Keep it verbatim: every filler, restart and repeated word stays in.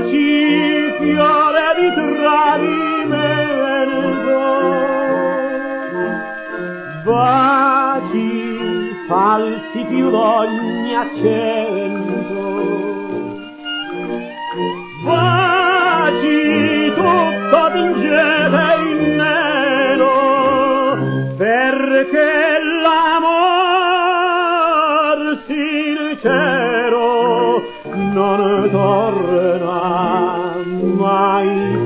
baci, fiore di tradimento, baci falsi più d'ogni accento, baci tutto tingete in nero, perché l'amor sincero non torna mai.